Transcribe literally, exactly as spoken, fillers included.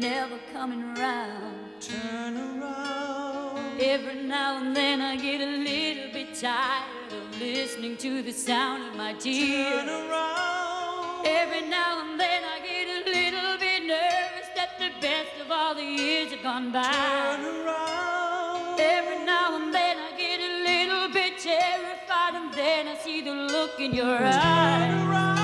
never coming around. Turn around. Every now and then I get a little bit tired of listening to the sound of my tears. Turn around. Every now and then I get a little bit nervous that the best of all the years have gone by. Turn around. Every now and then I get a little bit terrified, and then I see the look in your eyes. Turn around.